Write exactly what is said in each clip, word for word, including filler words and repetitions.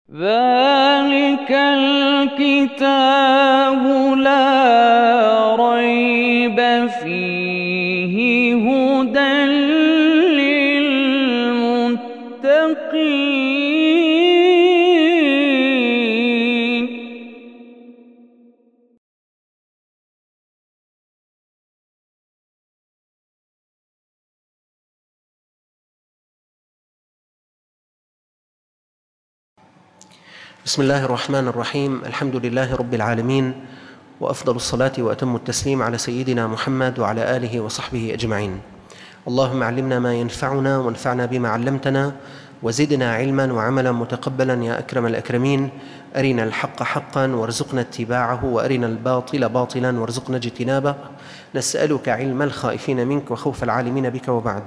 ذلك الكتاب لا ريب فيه هدى للمتقين. بسم الله الرحمن الرحيم. الحمد لله رب العالمين، وأفضل الصلاة وأتم التسليم على سيدنا محمد وعلى آله وصحبه أجمعين. اللهم علمنا ما ينفعنا وانفعنا بما علمتنا وزدنا علما وعملا متقبلا يا أكرم الأكرمين. أرنا الحق حقا وارزقنا اتباعه، وأرنا الباطل باطلا وارزقنا اجتنابه. نسألك علم الخائفين منك وخوف العالمين بك. وبعد،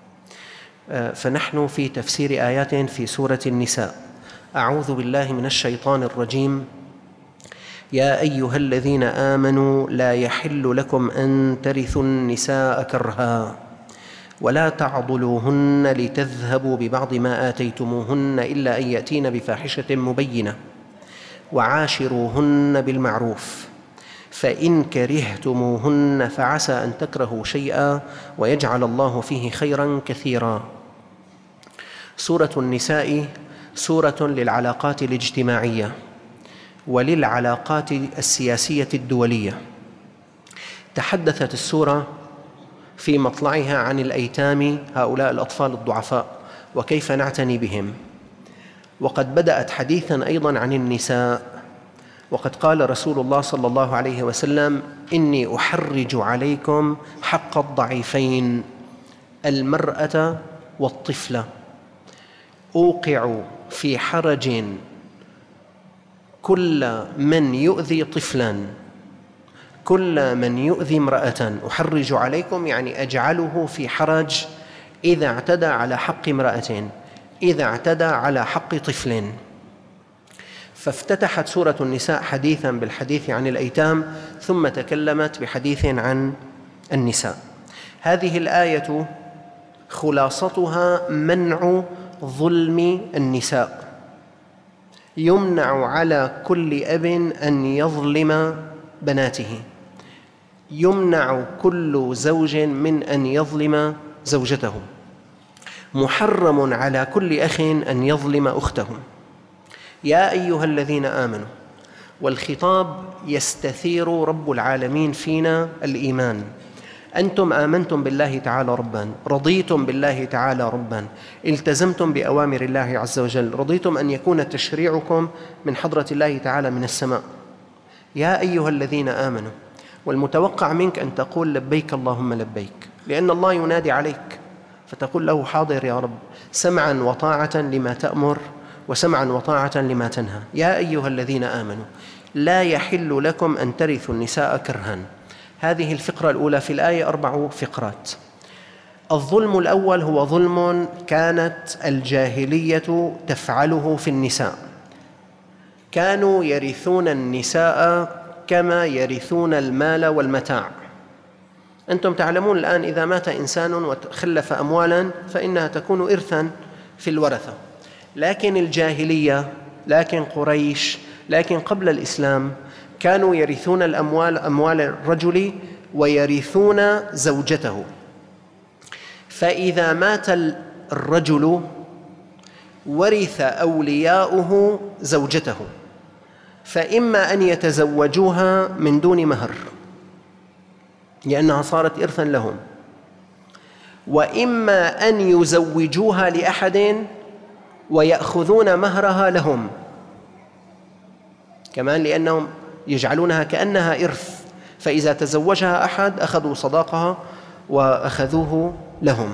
فنحن في تفسير آيات في سورة النساء. أعوذ بالله من الشيطان الرجيم. يا أيها الذين آمنوا لا يحل لكم أن ترثوا النساء كرها ولا تعضلوهن لتذهبوا ببعض ما آتيتموهن إلا أن يأتين بفاحشة مبينة وعاشروهن بالمعروف فإن كرهتموهن فعسى أن تكرهوا شيئا ويجعل الله فيه خيرا كثيرا. سورة النساء سورة للعلاقات الاجتماعية وللعلاقات السياسية الدولية. تحدثت السورة في مطلعها عن الأيتام، هؤلاء الأطفال الضعفاء، وكيف نعتني بهم. وقد بدأت حديثاً أيضاً عن النساء، وقد قال رسول الله صلى الله عليه وسلم: إني أحرج عليكم حق الضعيفين المرأة والطفلة. أوقع في حرج كل من يؤذي طفلاً، كل من يؤذي امرأة. أحرج عليكم يعني أجعله في حرج إذا اعتدى على حق امرأة، إذا اعتدى على حق طفل. فافتتحت سورة النساء حديثاً بالحديث عن الأيتام، ثم تكلمت بحديث عن النساء. هذه الآية خلاصتها منع ظلم النساء. يمنع على كل أب أن يظلم بناته، يمنع كل زوج من أن يظلم زوجته، محرم على كل أخ أن يظلم أخته. يا أيها الذين آمنوا، والخطاب يستثير رب العالمين فينا الإيمان. أنتم آمنتم بالله تعالى رباً، رضيتم بالله تعالى رباً، التزمتم بأوامر الله عز وجل، رضيتم أن يكون تشريعكم من حضرة الله تعالى من السماء. يا أيها الذين آمنوا، والمتوقع منك أن تقول لبيك اللهم لبيك، لأن الله ينادي عليك، فتقول له: حاضر يا رب، سمعاً وطاعة لما تأمر وسمعاً وطاعة لما تنهى. يا أيها الذين آمنوا لا يحل لكم أن ترثوا النساء كرها. هذه الفقرة الأولى في الآية، أربع فقرات. الظلم الأول هو ظلم كانت الجاهلية تفعله في النساء. كانوا يرثون النساء كما يرثون المال والمتاع. أنتم تعلمون الآن إذا مات إنسان وخلف أموالا فإنها تكون إرثا في الورثة، لكن الجاهلية، لكن قريش، لكن قبل الإسلام كانوا يرثون الأموال، أموال الرجل، ويرثون زوجته. فإذا مات الرجل ورث أولياؤه زوجته، فإما أن يتزوجوها من دون مهر لأنها صارت إرثاً لهم، وإما أن يزوجوها لأحد ويأخذون مهرها لهم كمان، لأنهم يجعلونها كأنها إرث، فإذا تزوجها أحد أخذوا صداقها وأخذوه لهم.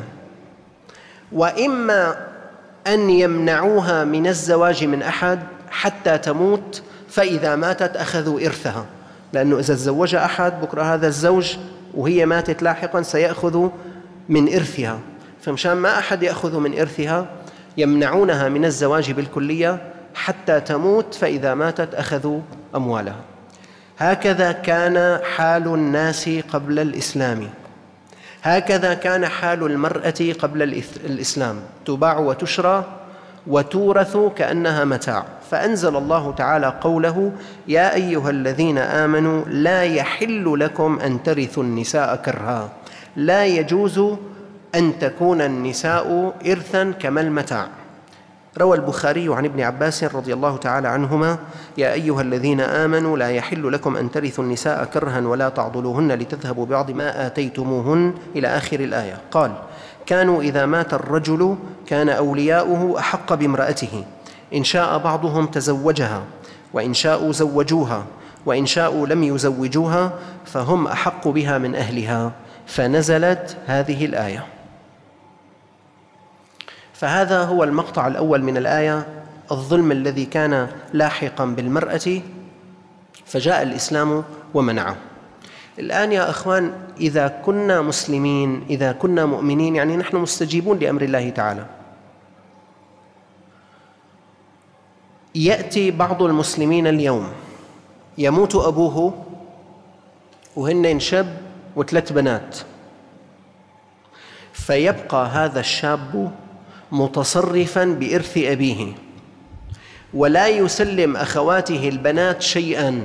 وإما أن يمنعوها من الزواج من أحد حتى تموت، فإذا ماتت أخذوا إرثها، لأنه إذا تزوج أحد بكرة هذا الزوج وهي ماتت لاحقاً سيأخذ من إرثها، فمشان ما أحد يأخذ من إرثها يمنعونها من الزواج بالكلية حتى تموت، فإذا ماتت أخذوا أموالها. هكذا كان حال الناس قبل الإسلام، هكذا كان حال المرأة قبل الإسلام، تباع وتشرى وتورث كأنها متاع. فأنزل الله تعالى قوله: يا أيها الذين آمنوا لا يحل لكم أن ترثوا النساء كرها. لا يجوز أن تكون النساء إرثا كما المتاع. روى البخاري عن ابن عباس رضي الله تعالى عنهما: يا أيها الذين آمنوا لا يحل لكم أن ترثوا النساء كرها ولا تعضلوهن لتذهبوا ببعض ما آتيتموهن إلى آخر الآية. قال: كانوا إذا مات الرجل كان أولياؤه أحق بامرأته، إن شاء بعضهم تزوجها، وإن شاءوا زوجوها، وإن شاءوا لم يزوجوها، فهم أحق بها من أهلها. فنزلت هذه الآية. فهذا هو المقطع الأول من الآية، الظلم الذي كان لاحقا بالمرأة، فجاء الإسلام ومنعه. الآن يا أخوان، إذا كنا مسلمين، إذا كنا مؤمنين، يعني نحن مستجيبون لأمر الله تعالى، يأتي بعض المسلمين اليوم يموت أبوه وهن شاب وثلاث بنات، فيبقى هذا الشاب متصرفاً بإرث أبيه، ولا يسلم أخواته البنات شيئاً،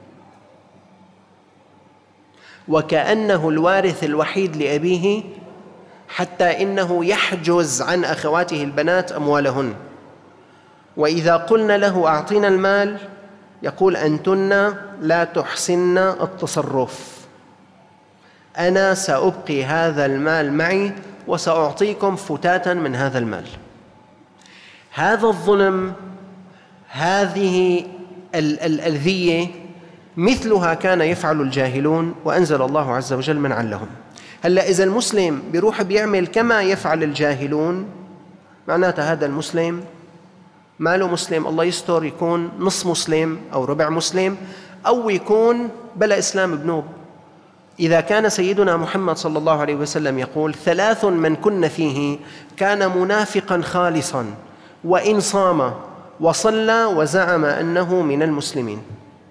وكأنه الوارث الوحيد لأبيه، حتى إنه يحجز عن أخواته البنات أموالهن. وإذا قلنا له أعطينا المال يقول: أنتن لا تحسن التصرف، أنا سأبقي هذا المال معي وسأعطيكم فتاتا من هذا المال. هذا الظلم، هذه الأذية مثلها كان يفعل الجاهلون، وأنزل الله عز وجل منعا لهم. هلأ إذا المسلم بيروح بيعمل كما يفعل الجاهلون، معناته هذا المسلم ما له مسلم، الله يستر، يكون نص مسلم أو ربع مسلم، أو يكون بلا إسلام بنوب. إذا كان سيدنا محمد صلى الله عليه وسلم يقول: ثلاث من كن فيه كان منافقا خالصا، وإن صام وصلى وزعم أنه من المسلمين.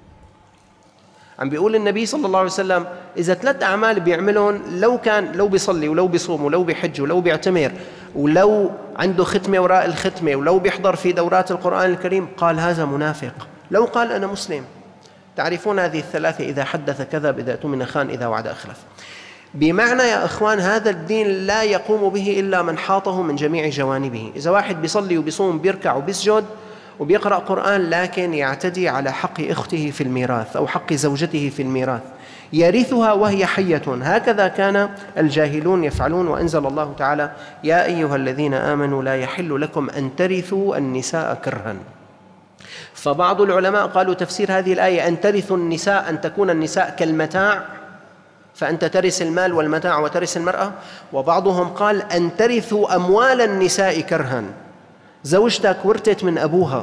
عم بيقول النبي صلى الله عليه وسلم: إذا ثلاث أعمال بيعملون، لو كان لو بيصلي ولو بيصوم ولو بيحج ولو بيعتمر ولو عنده ختمة وراء الختمة ولو بيحضر في دورات القرآن الكريم، قال هذا منافق. لو قال أنا مسلم. تعرفون هذه الثلاثة: إذا حدث كذب، إذا اؤتمن خان، إذا وعد أخلف. بمعنى يا أخوان، هذا الدين لا يقوم به إلا من حاطه من جميع جوانبه. إذا واحد بيصلي وبيصوم بيركع وبيسجد وبيقرأ قرآن، لكن يعتدي على حق أخته في الميراث أو حق زوجته في الميراث، يرثها وهي حية، هكذا كان الجاهلون يفعلون. وأنزل الله تعالى: يا أيها الذين آمنوا لا يحل لكم أن ترثوا النساء كرها. فبعض العلماء قالوا تفسير هذه الآية: أن ترثوا النساء، أن تكون النساء كالمتاع، فأنت ترث المال والمتاع وترث المرأة. وبعضهم قال: أن ترثوا أموال النساء كرها، زوجتك ورثت من أبوها،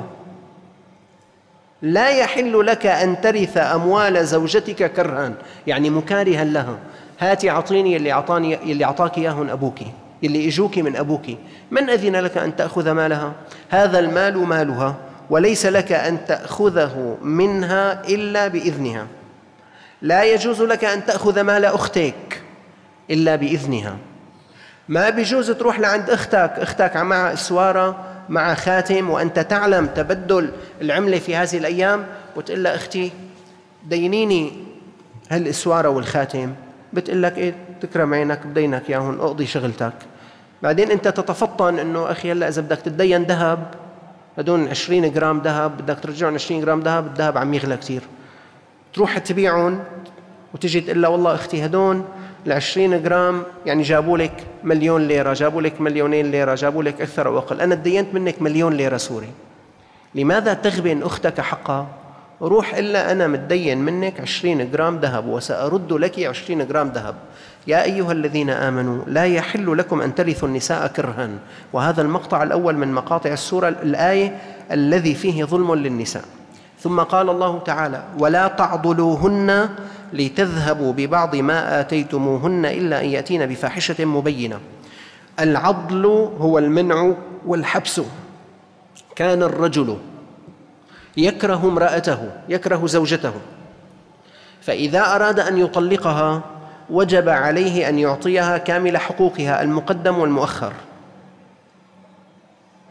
لا يحل لك أن ترث أموال زوجتك كرها، يعني مكارها لها. هاتي أعطيني اللي أعطاني اللي أعطاك إياهن أبوك، اللي إجوك من أبوك، من أذن لك أن تأخذ مالها؟ هذا المال مالها، وليس لك أن تأخذه منها إلا بإذنها. لا يجوز لك أن تأخذ مال أختك إلا بإذنها. ما بيجوز تروح لعند أختك، أختك معها إسوارة مع خاتم، وأنت تعلم تبدل العملة في هذه الأيام، وتقول لها: أختي دينيني هالإسوارة والخاتم. بتقول لك: إيه، تكرم عينك، بدينك ياهن، أقضي شغلتك. بعدين أنت تتفطن إنه أخي هلا إذا بدك تدين ذهب، هدول عشرين جرام ذهب، بدك ترجعون عشرين جرام ذهب، الذهب عم يغلى كثير، تروح تبيعهم وتجي تقول لها: والله أختي هدول العشرين جرام يعني جابوا لك مليون ليرة، جابوا لك مليونين ليرة، جابوا لك أكثر أو أقل، أنا تدينت منك مليون ليرة سوري. لماذا تغبن أختك حقها؟ روح إلا أنا متدين منك عشرين جرام ذهب وسأرد لك عشرين جرام ذهب. يا أيها الذين آمنوا لا يحل لكم أن ترثوا النساء كرها. وهذا المقطع الأول من مقاطع السورة، الآية الذي فيه ظلم للنساء. ثم قال الله تعالى: ولا تعضلوهن لتذهبوا ببعض ما آتيتموهن إلا أن يأتين بفاحشة مبينة. العضل هو المنع والحبس. كان الرجل يكره امرأته، يكره زوجته، فإذا أراد أن يطلقها وجب عليه أن يعطيها كامل حقوقها، المقدم والمؤخر.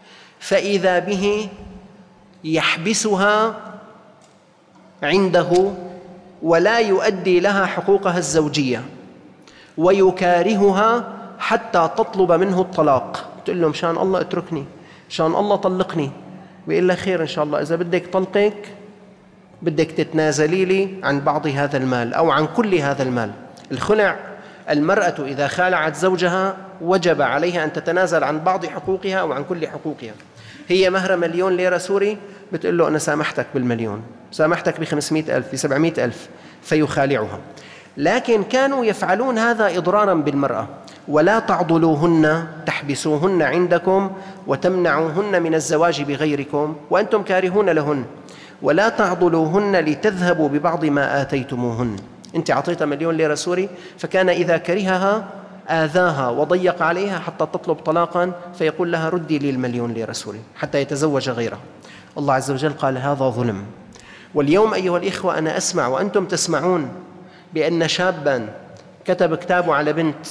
فإذا به يحبسها عنده ولا يؤدي لها حقوقها الزوجية ويكارهها حتى تطلب منه الطلاق. تقول له مشان الله اتركني، مشان الله طلقني، بيقول لها خير إن شاء الله، إذا بدك طلقك بدك تتنازلي لي عن بعض هذا المال أو عن كل هذا المال. الخلع، المرأة إذا خالعت زوجها وجب عليها أن تتنازل عن بعض حقوقها أو عن كل حقوقها. هي مهر مليون ليرة سوري، بتقول له أنا سامحتك بالمليون، سامحتك بخمسمائة ألف، بسبعمائة ألف، فيخالعها. لكن كانوا يفعلون هذا إضرارا بالمرأة. ولا تعضلوهن تحبسوهن عندكم وتمنعوهن من الزواج بغيركم وأنتم كارهون لهن، ولا تعضلوهن لتذهبوا ببعض ما آتيتموهن. أنت أعطيتها مليون ليرة سوري، فكان إذا كرهها آذاها وضيق عليها حتى تطلب طلاقا، فيقول لها ردي لي المليون ليرة سوري حتى يتزوج غيرها. الله عز وجل قال هذا ظلم. واليوم أيها الإخوة أنا أسمع وأنتم تسمعون بأن شابا كتب كتابه على بنت،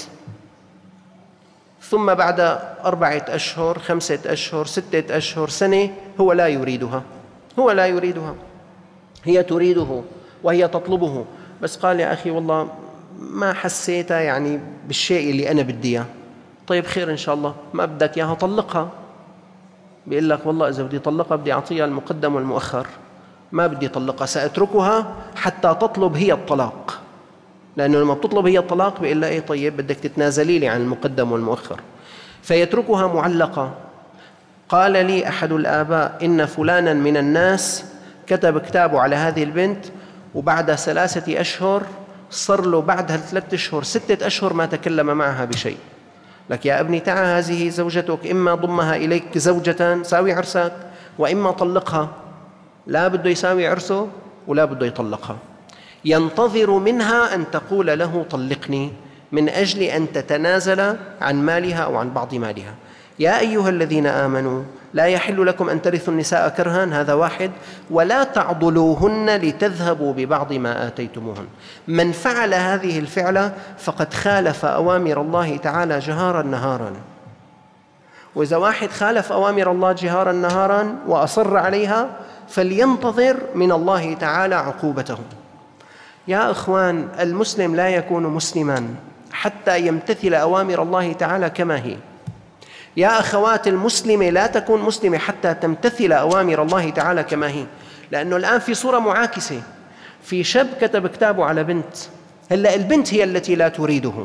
ثم بعد أربعة أشهر، خمسة أشهر، ستة أشهر، سنة، هو لا يريدها، هو لا يريدها، هي تريده وهي تطلبه، بس قال يا أخي والله ما حسيتها يعني بالشيء اللي أنا بدي إياه. طيب خير إن شاء الله، ما بدك إياها طلقها. بيقول لك والله إذا بدي طلقها بدي أعطيها المقدم والمؤخر، ما بدي طلقها، سأتركها حتى تطلب هي الطلاق، لأنه لما بتطلب هي الطلاق بيقول لها إيه طيب بدك تتنازلي لي عن المقدم والمؤخر، فيتركها معلقة. قال لي أحد الآباء إن فلانا من الناس كتب كتابه على هذه البنت، وبعد ثلاثة أشهر صار له بعدها ثلاثة أشهر ستة أشهر ما تكلم معها بشيء. لك يا ابني تعال هذه زوجتك، إما ضمها إليك زوجة ساوي عرسك وإما طلقها. لا بده يساوي عرسه ولا بده يطلقها، ينتظر منها أن تقول له طلقني من أجل أن تتنازل عن مالها أو عن بعض مالها. يا أيها الذين آمنوا لا يحل لكم أن ترثوا النساء كرها، هذا واحد، ولا تعضلوهن لتذهبوا ببعض ما آتيتموهن. من فعل هذه الفعلة فقد خالف أوامر الله تعالى جهارا نهارا. وإذا واحد خالف أوامر الله جهارا نهارا وأصر عليها فلينتظر من الله تعالى عقوبته. يا إخوان، المسلم لا يكون مسلما حتى يمتثل أوامر الله تعالى كما هي. يا أخوات، المسلمة لا تكون مسلمة حتى تمتثل أوامر الله تعالى كما هي. لأنه الآن في صورة معاكسة، في شاب كتب كتابه على بنت، هلأ البنت هي التي لا تريده،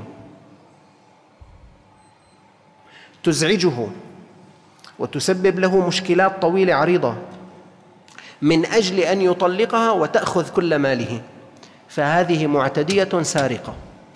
تزعجه وتسبب له مشكلات طويلة عريضة من أجل أن يطلقها وتأخذ كل ماله، فهذه معتدية سارقة.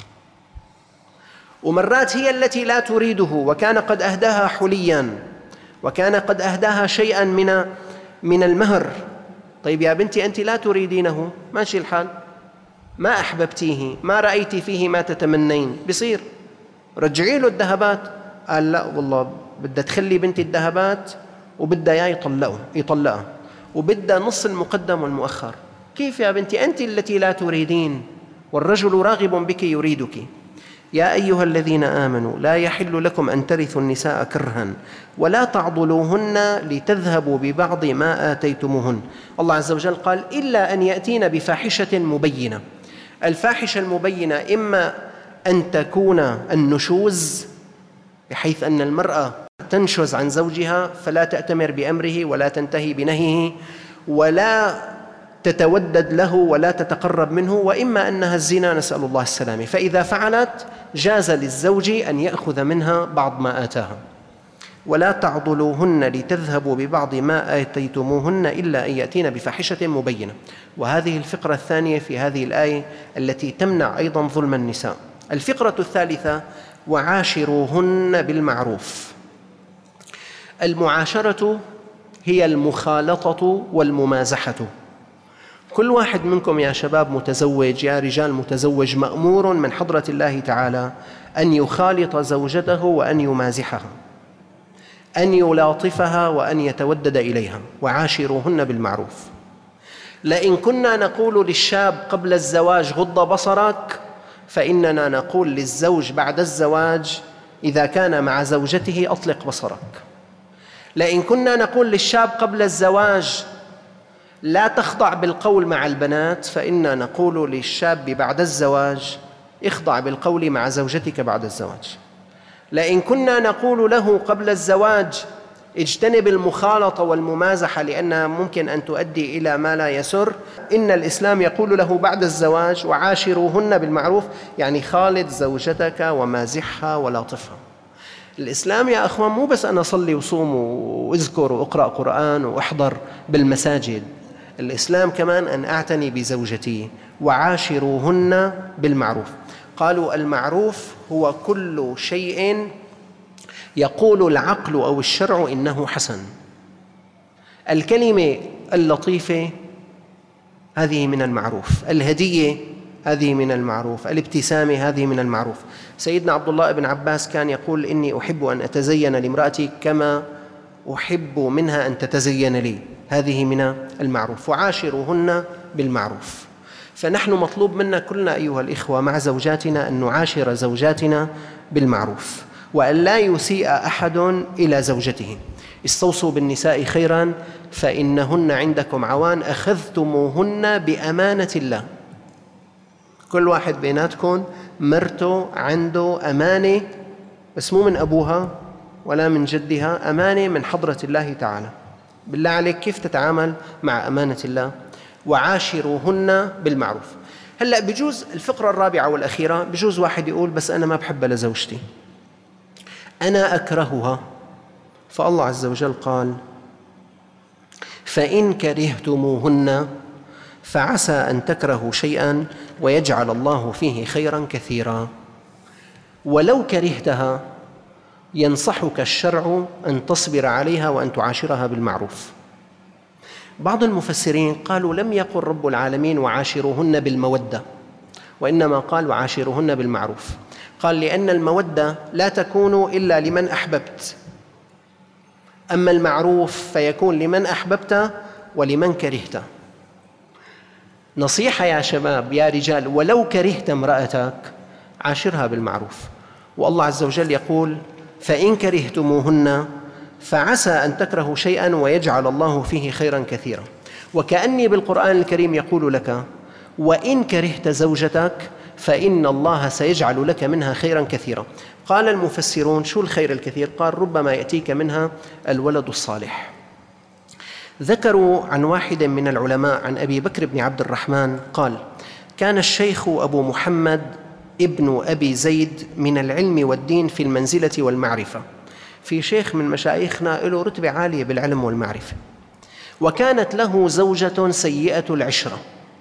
ومرات هي التي لا تريده وكان قد أهداها حليا وكان قد أهداها شيئا من من المهر. طيب يا بنتي أنت لا تريدينه، ماشي الحال، ما أحببتيه، ما رأيتي فيه ما تتمنين، بصير رجعي له الذهبات. قال لا والله بدها تخلي بنتي الذهبات وبدها يا يطلقه يطلقها وبدها نص المقدم والمؤخر. كيف يا بنتي أنت التي لا تريدين والرجل راغب بك يريدك. يا أيها الذين آمنوا لا يحل لكم أن ترثوا النساء كرها ولا تعضلوهن لتذهبوا ببعض ما آتيتموهن. الله عز وجل قال إلا أن يأتين بفاحشة مبينة. الفاحشة المبينة إما أن تكون النشوز، بحيث أن المرأة تنشز عن زوجها فلا تأتمر بأمره ولا تنتهي بنهيه ولا تتودد له ولا تتقرب منه، وإما أنها الزنا، نسأل الله السلامة. فإذا فعلت جاز للزوج أن يأخذ منها بعض ما آتاها. ولا تعضلوهن لتذهبوا ببعض ما آتيتموهن إلا أن يأتين بفاحشة مبينة. وهذه الفقرة الثانية في هذه الآية التي تمنع أيضا ظلم النساء. الفقرة الثالثة وعاشروهن بالمعروف. المعاشرة هي المخالطة والممازحة. كل واحد منكم يا شباب متزوج، يا رجال متزوج، مأمور من حضرة الله تعالى أن يخالط زوجته وأن يمازحها، أن يلاطفها وأن يتودد إليها. وعاشروهن بالمعروف. لئن كنا نقول للشاب قبل الزواج غض بصرك، فإننا نقول للزوج بعد الزواج إذا كان مع زوجته أطلق بصرك. لئن كنا نقول للشاب قبل الزواج لا تخضع بالقول مع البنات، فإنا نقول للشاب بعد الزواج اخضع بالقول مع زوجتك بعد الزواج. لئن كنا نقول له قبل الزواج اجتنب المخالطة والممازحة لأنها ممكن أن تؤدي إلى ما لا يسر، إن الإسلام يقول له بعد الزواج وعاشروهن بالمعروف، يعني خالط زوجتك ومازحها ولطفها. الإسلام يا أخوان مو بس أنا أصلي وصوم وأذكر وأقرأ قرآن وأحضر بالمساجد، الإسلام كمان أن أعتني بزوجتي وعاشروهن بالمعروف. قالوا المعروف هو كل شيء يقول العقل أو الشرع إنه حسن. الكلمة اللطيفة هذه من المعروف، الهدية هذه من المعروف، الابتسامة هذه من المعروف. سيدنا عبد الله بن عباس كان يقول إني أحب أن أتزين لامرأتي كما أحب منها أن تتزين لي، هذه من المعروف. وعاشروهن بالمعروف. فنحن مطلوب منا كلنا أيها الإخوة مع زوجاتنا أن نعاشر زوجاتنا بالمعروف، وأن لا يسيء أحد إلى زوجته. استوصوا بالنساء خيرا فإنهن عندكم عوان أخذتموهن بأمانة الله. كل واحد بيناتكم مرته عنده أمانة، بس مو من أبوها ولا من جدها، أمانة من حضرة الله تعالى. بالله عليك كيف تتعامل مع أمانة الله؟ وعاشروهن بالمعروف. هلأ بجوز الفقرة الرابعة والأخيرة، بجوز واحد يقول بس أنا ما بحبها لزوجتي، أنا أكرهها. فالله عز وجل قال فإن كرهتموهن فعسى أن تكرهوا شيئا ويجعل الله فيه خيرا كثيرا. ولو كرهتها ينصحك الشرع أن تصبر عليها وأن تعاشرها بالمعروف. بعض المفسرين قالوا لم يقل رب العالمين وعاشروهن بالمودة، وإنما قال وعاشروهن بالمعروف. قال لأن المودة لا تكون إلا لمن أحببت، أما المعروف فيكون لمن أحببت ولمن كرهت. نصيحة يا شباب يا رجال، ولو كرهت امرأتك عاشرها بالمعروف. والله عز وجل يقول فإن كرهتموهن فعسى أن تكرهوا شيئا ويجعل الله فيه خيرا كثيرا. وكأني بالقرآن الكريم يقول لك وإن كرهت زوجتك فإن الله سيجعل لك منها خيرا كثيرا. قال المفسرون شو الخير الكثير؟ قال ربما يأتيك منها الولد الصالح. ذكروا عن واحد من العلماء عن أبي بكر بن عبد الرحمن قال كان الشيخ أبو محمد ابن أبي زيد من العلم والدين في المنزلة والمعرفة. في شيخ من مشايخنا له رتبة عالية بالعلم والمعرفة، وكانت له زوجة سيئة العشرة،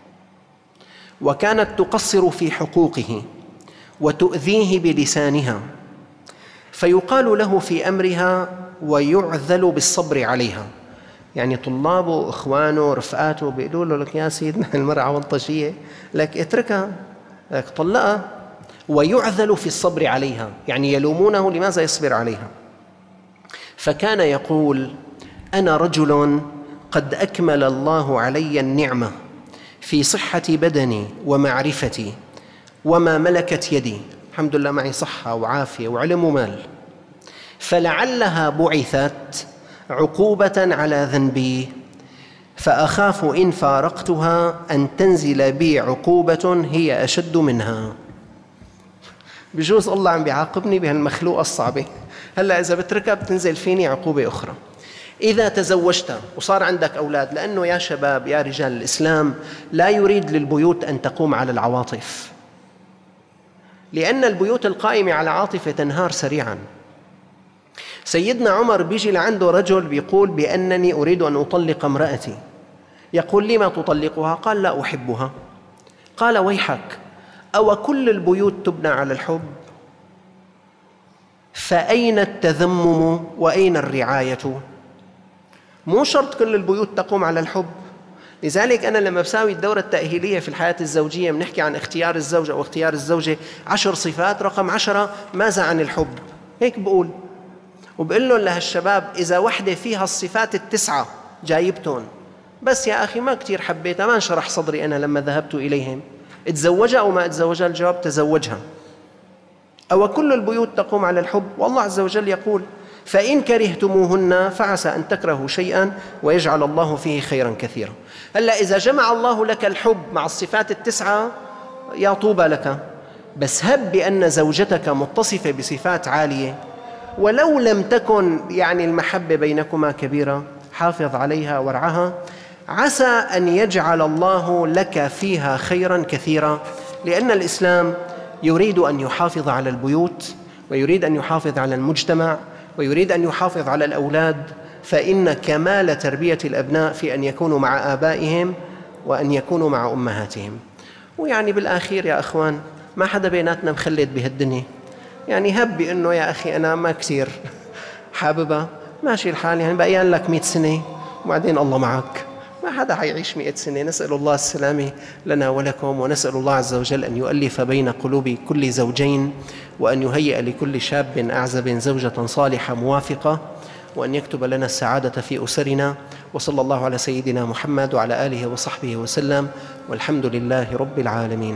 وكانت تقصر في حقوقه وتؤذيه بلسانها، فيقال له في أمرها ويعذل بالصبر عليها. يعني طلابه إخوانه رفقاته بيقولوا له لك يا سيدنا المرأة عنطشية، لك اتركها، لك طلقها. ويعذل في الصبر عليها، يعني يلومونه لماذا يصبر عليها. فكان يقول أنا رجل قد أكمل الله علي النعمة في صحة بدني ومعرفتي وما ملكت يدي، الحمد لله معي صحة وعافية وعلم ومال، فلعلها بعثت عقوبة على ذنبي، فأخاف إن فارقتها أن تنزل بي عقوبة هي أشد منها. بجوز الله عم بيعاقبني بهالمخلوقة الصعبة، هلأ إذا بتركها بتنزل فيني عقوبة أخرى. إذا تزوجت وصار عندك أولاد، لأنه يا شباب يا رجال الإسلام لا يريد للبيوت أن تقوم على العواطف، لأن البيوت القائمة على عاطفة تنهار سريعاً. سيدنا عمر بيجي لعنده رجل بيقول بأنني أريد أن أطلق امرأتي، يقول لما تطلقها؟ قال لا أحبها. قال ويحك، أو كل البيوت تبنى على الحب؟ فأين التذمم وأين الرعاية؟ مو شرط كل البيوت تقوم على الحب. لذلك أنا لما بساوي الدورة التأهيلية في الحياة الزوجية بنحكي عن اختيار الزوج أو اختيار الزوجة عشر صفات، رقم عشرة ماذا عن الحب؟ هيك بقول، وبقول لهم لهالشباب إذا وحدة فيها الصفات التسعة جايبتون، بس يا أخي ما كتير حبيتها، ما انشرح صدري أنا لما ذهبت إليهم، اتزوجها أو ما اتزوجها؟ الجواب تزوجها. أو كل البيوت تقوم على الحب؟ والله عز وجل يقول فإن كرهتموهن فعسى أن تكرهوا شيئا ويجعل الله فيه خيرا كثيرا. هلا إذا جمع الله لك الحب مع الصفات التسعة يا طوبى لك، بس هب بأن زوجتك متصفة بصفات عالية، ولو لم تكن يعني المحبة بينكما كبيرة، حافظ عليها وارعها، عسى أن يجعل الله لك فيها خيرا كثيرا، لأن الإسلام يريد أن يحافظ على البيوت، ويريد أن يحافظ على المجتمع، ويريد أن يحافظ على الأولاد، فإن كمال تربية الأبناء في أن يكونوا مع آبائهم وأن يكونوا مع أمهاتهم. ويعني بالآخير يا أخوان ما حدا بيناتنا مخلد بهالدنيا، يعني هب بأنه يا أخي أنا ما كثير حاببها، ماشي الحال، يعني بقيان لك مئة سنة وبعدين الله معك، ما حدا حيعيش مئة سنة. نسأل الله السلامة لنا ولكم، ونسأل الله عز وجل أن يؤلف بين قلوب كل زوجين، وأن يهيئ لكل شاب أعزب زوجة صالحة موافقة، وأن يكتب لنا السعادة في أسرنا. وصلى الله على سيدنا محمد وعلى آله وصحبه وسلم، والحمد لله رب العالمين.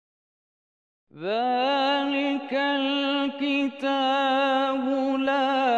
ذلك الكتاب لا